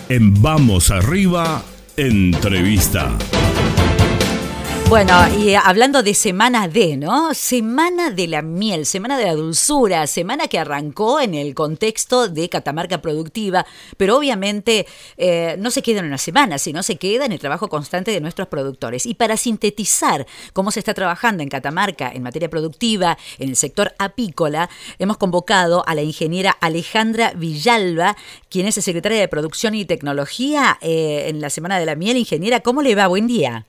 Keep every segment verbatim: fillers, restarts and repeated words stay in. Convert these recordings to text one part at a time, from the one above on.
En Vamos Arriba, entrevista. Bueno, y hablando de Semana D, ¿no? Semana de la miel, Semana de la dulzura, semana que arrancó en el contexto de Catamarca Productiva, pero obviamente eh, no se queda en una semana, sino se queda en el trabajo constante de nuestros productores. Y para sintetizar cómo se está trabajando en Catamarca en materia productiva, en el sector apícola, hemos convocado a la ingeniera Alejandra Villalba, quien es secretaria de Producción y Tecnología eh, en la Semana de la Miel. Ingeniera, ¿cómo le va? Buen día.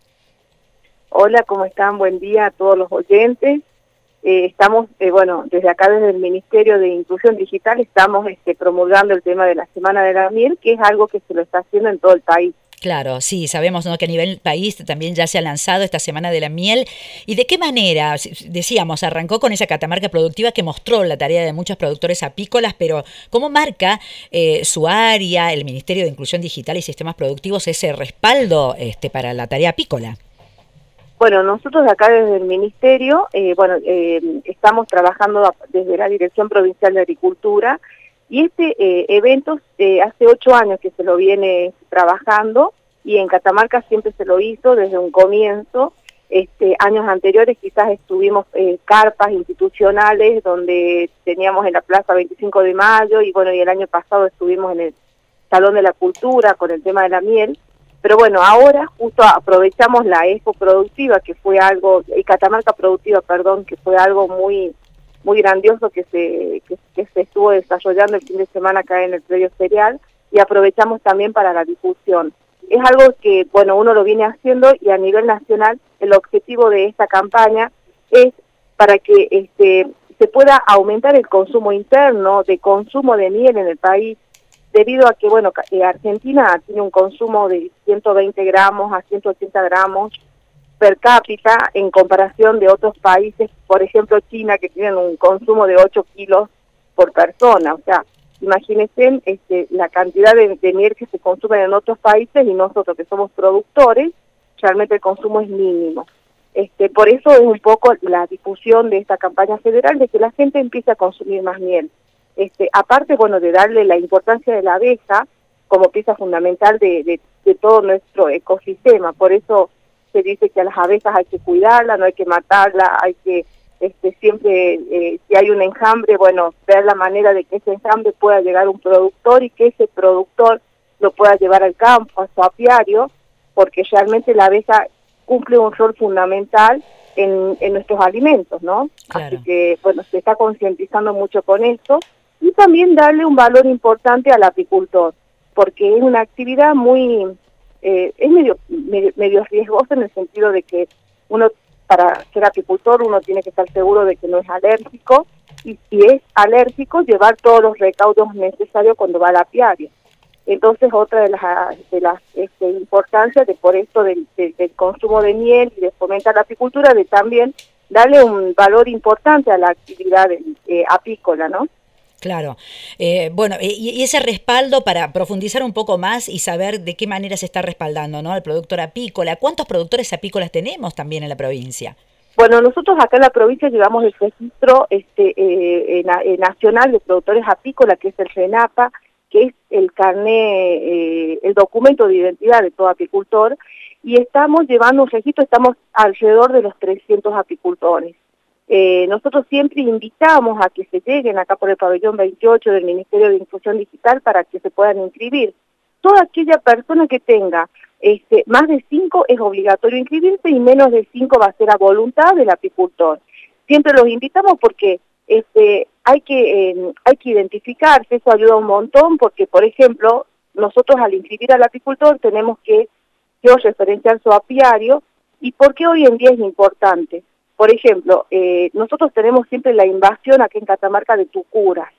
Hola, ¿cómo están? Buen día a todos los oyentes. Eh, estamos, eh, bueno, desde acá, desde el Ministerio de Inclusión Digital, estamos este, promulgando el tema de la Semana de la Miel, que es algo que se lo está haciendo en todo el país. Claro, sí, sabemos, ¿no?, que a nivel país también ya se ha lanzado esta Semana de la Miel. ¿Y de qué manera? Decíamos, arrancó con esa Catamarca Productiva que mostró la tarea de muchos productores apícolas, pero ¿cómo marca eh, su área, el Ministerio de Inclusión Digital y Sistemas Productivos, ese respaldo este, para la tarea apícola? Bueno, nosotros acá desde el Ministerio, eh, bueno, eh, estamos trabajando desde la Dirección Provincial de Agricultura, y este eh, evento eh, hace ocho años que se lo viene trabajando, y en Catamarca siempre se lo hizo desde un comienzo. Este, años anteriores quizás estuvimos eh, carpas institucionales donde teníamos en la Plaza veinticinco de mayo, y bueno, y el año pasado estuvimos en el Salón de la Cultura con el tema de la miel. Pero bueno, ahora justo aprovechamos la Expo Productiva, que fue algo, y Catamarca Productiva, perdón, que fue algo muy muy grandioso que se que, que se estuvo desarrollando el fin de semana acá en el predio ferial, y aprovechamos también para la difusión. Es algo que, bueno, uno lo viene haciendo, y a nivel nacional el objetivo de esta campaña es para que este se pueda aumentar el consumo interno de consumo de miel en el país, debido a que, bueno, eh, Argentina tiene un consumo de ciento veinte gramos a ciento ochenta gramos per cápita en comparación de otros países, por ejemplo China, que tienen un consumo de ocho kilos por persona. O sea, imagínense este, la cantidad de, de miel que se consume en otros países, y nosotros que somos productores, realmente el consumo es mínimo. Este, por eso es un poco la difusión de esta campaña federal, de que la gente empiece a consumir más miel. Este, aparte, bueno, de darle la importancia de la abeja como pieza fundamental de, de, de todo nuestro ecosistema. Por eso se dice que a las abejas hay que cuidarlas, no hay que matarlas, hay que este, siempre, eh, si hay un enjambre, bueno, ver la manera de que ese enjambre pueda llegar a un productor, y que ese productor lo pueda llevar al campo, a su apiario, porque realmente la abeja cumple un rol fundamental en, en nuestros alimentos, ¿no? Claro. Así que, bueno, se está concientizando mucho con esto. Y también darle un valor importante al apicultor, porque es una actividad muy, eh, es medio, medio, medio riesgosa, en el sentido de que uno, para ser apicultor, uno tiene que estar seguro de que no es alérgico, y si es alérgico, llevar todos los recaudos necesarios cuando va al apiario. Entonces, otra de las, de las este, importancias de por esto del, del, del consumo de miel y de fomentar la apicultura, de también darle un valor importante a la actividad eh, apícola, ¿no? Claro. Eh, bueno, y, y ese respaldo, para profundizar un poco más y saber de qué manera se está respaldando, ¿no?, al productor apícola. ¿Cuántos productores apícolas tenemos también en la provincia? Bueno, nosotros acá en la provincia llevamos el registro este, eh, eh, nacional de productores apícolas, que es el RENAPA, que es el carné, eh, el documento de identidad de todo apicultor, y estamos llevando un registro, estamos alrededor de los trescientos apicultores. Eh, nosotros siempre invitamos a que se lleguen acá por el pabellón veintiocho del Ministerio de Inclusión Digital para que se puedan inscribir. Toda aquella persona que tenga este, más de cinco es obligatorio inscribirse, y menos de cinco va a ser a voluntad del apicultor. Siempre los invitamos porque este, hay que eh, hay que identificarse, eso ayuda un montón, porque, por ejemplo, nosotros al inscribir al apicultor tenemos que georreferenciar su apiario. ¿Y por qué hoy en día es importante? Por ejemplo, eh, nosotros tenemos siempre la invasión aquí en Catamarca de tucuras,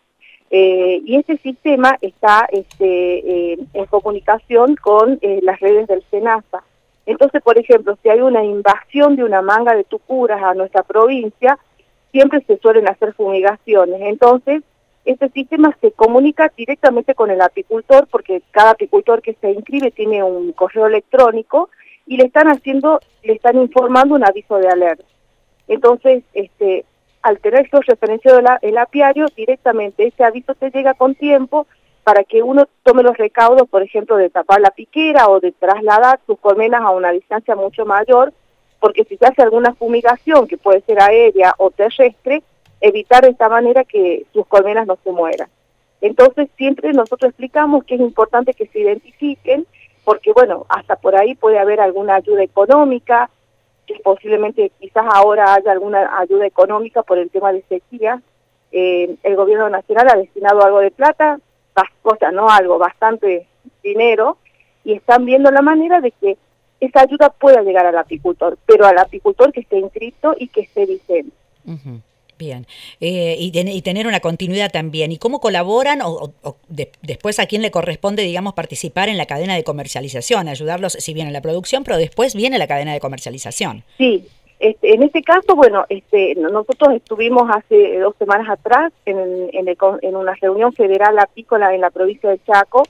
eh, y este sistema está este, eh, en comunicación con eh, las redes del SENASA. Entonces, por ejemplo, si hay una invasión de una manga de tucuras a nuestra provincia, siempre se suelen hacer fumigaciones. Entonces, este sistema se comunica directamente con el apicultor, porque cada apicultor que se inscribe tiene un correo electrónico, y le están haciendo, le están informando un aviso de alerta. Entonces, este, al tener georreferenciado el, el apiario, directamente ese aviso te llega con tiempo para que uno tome los recaudos, por ejemplo, de tapar la piquera o de trasladar sus colmenas a una distancia mucho mayor, porque si se hace alguna fumigación, que puede ser aérea o terrestre, evitar de esta manera que sus colmenas no se mueran. Entonces siempre nosotros explicamos que es importante que se identifiquen, porque bueno, hasta por ahí puede haber alguna ayuda económica, que posiblemente quizás ahora haya alguna ayuda económica por el tema de sequía. Eh, el gobierno nacional ha destinado algo de plata, o sea, no algo, bastante dinero, y están viendo la manera de que esa ayuda pueda llegar al apicultor, pero al apicultor que esté inscrito y que esté vigente. Uh-huh. Bien, eh, y, ten, y tener una continuidad también. ¿Y cómo colaboran o, o, o de, después a quién le corresponde, digamos, participar en la cadena de comercialización, ayudarlos, si bien en la producción, pero después viene la cadena de comercialización? Sí, este, en este caso, bueno, este, nosotros estuvimos hace dos semanas atrás en, en, el, en una reunión federal apícola en la provincia de Chaco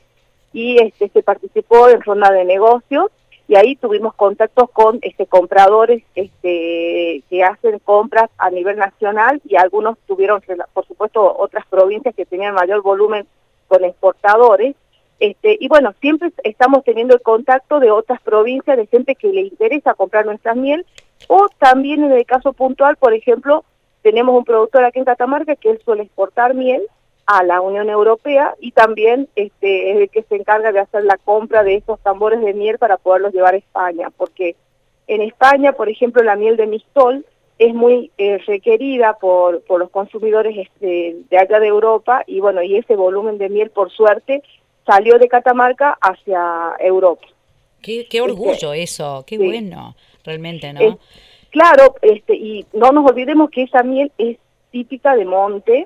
y este, se participó en ronda de negocios. Y ahí tuvimos contactos con este, compradores este, que hacen compras a nivel nacional y algunos tuvieron, por supuesto, otras provincias que tenían mayor volumen con exportadores. Este, y bueno, siempre estamos teniendo el contacto de otras provincias, de gente que le interesa comprar nuestra miel, o también en el caso puntual, por ejemplo, tenemos un productor aquí en Catamarca que él suele exportar miel a la Unión Europea y también este, es el que se encarga de hacer la compra de esos tambores de miel para poderlos llevar a España, porque en España, por ejemplo, la miel de Mistol es muy eh, requerida por, por los consumidores este, de allá de Europa y bueno, y ese volumen de miel, por suerte, salió de Catamarca hacia Europa. Qué, qué orgullo este, eso, qué sí. bueno, realmente, ¿no? Es, claro, este, y no nos olvidemos que esa miel es típica de monte,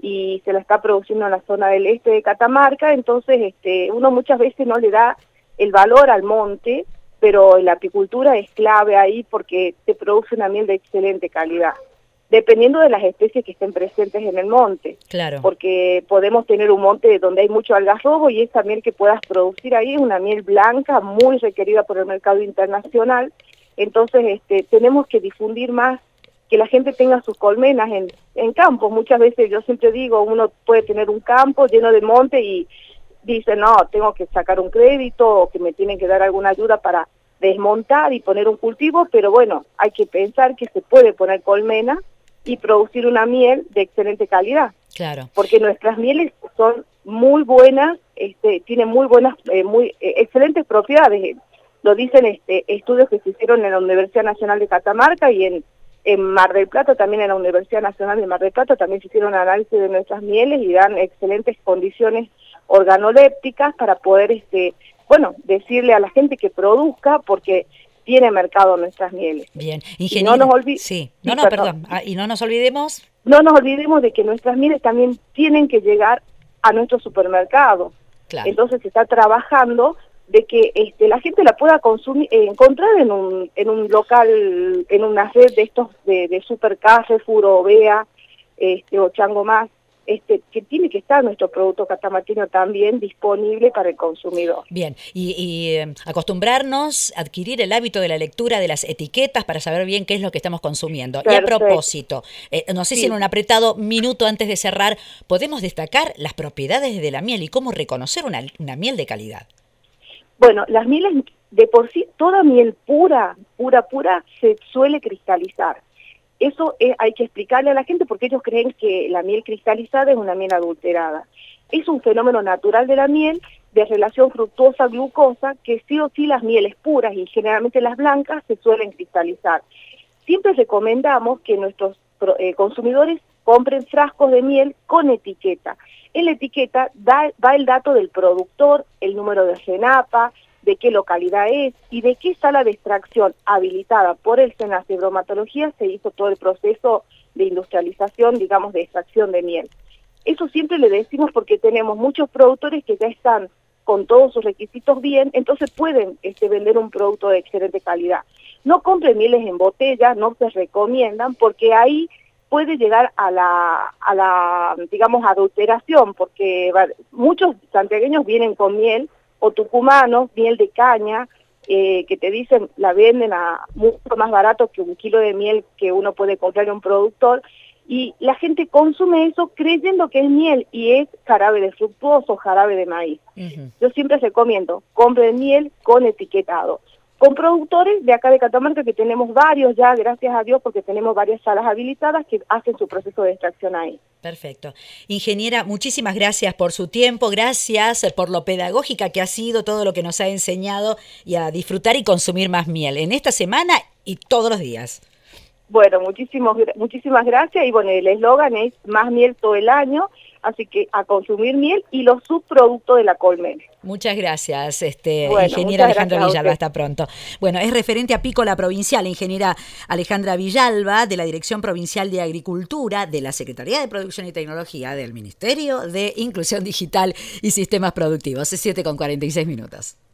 y se la está produciendo en la zona del este de Catamarca, entonces este, uno muchas veces no le da el valor al monte, pero la apicultura es clave ahí porque se produce una miel de excelente calidad, dependiendo de las especies que estén presentes en el monte. Claro. Porque podemos tener un monte donde hay mucho algarrobo y esa miel que puedas producir ahí es una miel blanca, muy requerida por el mercado internacional, entonces este, tenemos que difundir más que la gente tenga sus colmenas en, en campos. Muchas veces yo siempre digo, uno puede tener un campo lleno de monte y dice, no, tengo que sacar un crédito o que me tienen que dar alguna ayuda para desmontar y poner un cultivo, pero bueno, hay que pensar que se puede poner colmena y producir una miel de excelente calidad. Claro. Porque nuestras mieles son muy buenas, este, tienen muy buenas, eh, muy eh, excelentes propiedades. Lo dicen este, estudios que se hicieron en la Universidad Nacional de Catamarca y en En Mar del Plata, también en la Universidad Nacional de Mar del Plata, también se hicieron análisis de nuestras mieles y dan excelentes condiciones organolépticas para poder, este, bueno, decirle a la gente que produzca, porque tiene mercado nuestras mieles. Bien, ingeniero. No nos olvi- sí, no, sí, no, perdón. perdón. Ah, y no nos olvidemos. No nos olvidemos de que nuestras mieles también tienen que llegar a nuestro supermercado. Claro. Entonces se está trabajando de que este, la gente la pueda consumir, eh, encontrar en un en un local, en una red de estos de, de Super Carrefour o Bea, este, o Chango Más, este, que tiene que estar nuestro producto catamarqueño también disponible para el consumidor. Bien, y, y eh, acostumbrarnos a adquirir el hábito de la lectura de las etiquetas para saber bien qué es lo que estamos consumiendo. Perfecto. Y a propósito, eh, no sé sí. si en un apretado minuto antes de cerrar, podemos destacar las propiedades de la miel y cómo reconocer una, una miel de calidad. Bueno, las mieles, de por sí, toda miel pura, pura, pura, se suele cristalizar. Eso es, hay que explicarle a la gente porque ellos creen que la miel cristalizada es una miel adulterada. Es un fenómeno natural de la miel, de relación fructosa-glucosa, que sí o sí las mieles puras y generalmente las blancas se suelen cristalizar. Siempre recomendamos que nuestros eh, consumidores compren frascos de miel con etiqueta. En la etiqueta da, va el dato del productor, el número de RENAPA, de qué localidad es y de qué sala de extracción habilitada por el SENASA de bromatología se hizo todo el proceso de industrialización, digamos, de extracción de miel. Eso siempre le decimos porque tenemos muchos productores que ya están con todos sus requisitos bien, entonces pueden este, vender un producto de excelente calidad. No compren mieles en botella, no se recomiendan porque ahí puede llegar a la, a la, digamos, adulteración, porque muchos santiagueños vienen con miel, o tucumanos, miel de caña, eh, que te dicen, la venden a mucho más barato que un kilo de miel que uno puede comprar en un productor, y la gente consume eso creyendo que es miel y es jarabe de fructuoso, jarabe de maíz. Uh-huh. Yo siempre recomiendo, compren miel con etiquetado. Con productores de acá de Catamarca, que tenemos varios ya, gracias a Dios, porque tenemos varias salas habilitadas que hacen su proceso de extracción ahí. Perfecto. Ingeniera, muchísimas gracias por su tiempo, gracias por lo pedagógica que ha sido, todo lo que nos ha enseñado, y a disfrutar y consumir más miel en esta semana y todos los días. Bueno, muchísimos, muchísimas gracias, y bueno, el eslogan es más miel todo el año, así que a consumir miel y los subproductos de la colmena. Muchas gracias, este, bueno, ingeniera Alejandra Villalba, hasta pronto. Bueno, es referente apícola provincial, ingeniera Alejandra Villalba, de la Dirección Provincial de Agricultura, de la Secretaría de Producción y Tecnología, del Ministerio de Inclusión Digital y Sistemas Productivos. Es siete con cuarenta y seis minutos.